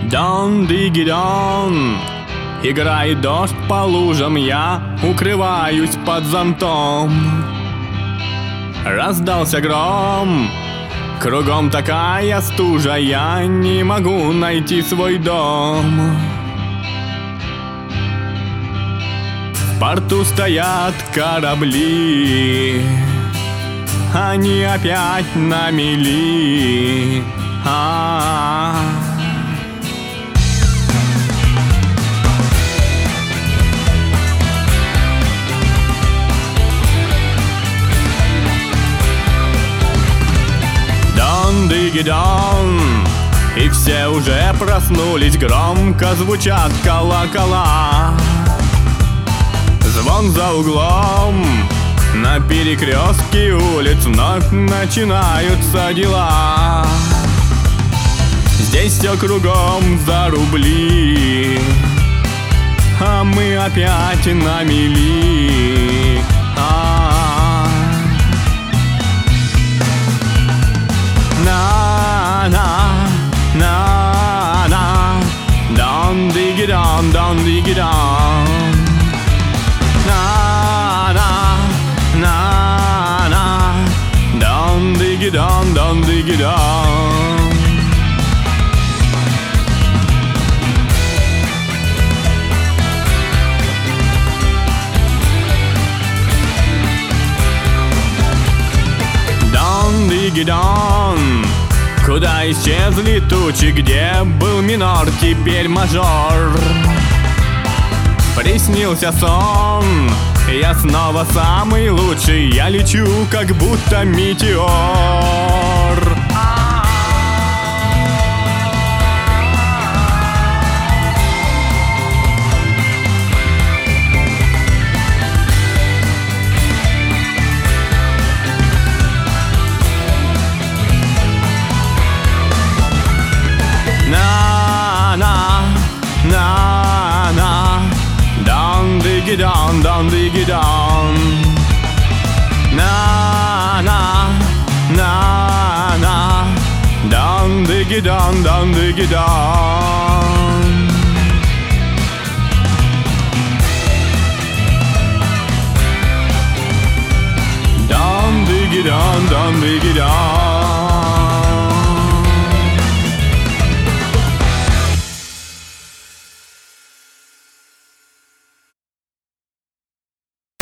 Дон-диги-дон, играет дождь по лужам, я укрываюсь под зонтом. Раздался гром, кругом такая стужа, я не могу найти свой дом. В порту стоят корабли, они опять на мели. Дон-диги-дон, и все уже проснулись, громко звучат колокола. Звон за углом, на перекрестке улиц вновь начинаются дела. Здесь все кругом за рубли, а мы опять на мели. На-на-на-на, дон-диги-дон, дон-диги-дон. На-на-на-на, дон-диги-дон, дон-диги-дон. Дон-диги-дон, куда исчезли тучи, где был минор, теперь мажор. Приснился сон, я снова самый лучший, я лечу, как будто метеор. На-на-на-на, дон-диги-дон, дон-диги-дон. На-на-на-на, дон-диги-дон, дон-диги-дон. Dон-диги-дон, дон-диги-дон.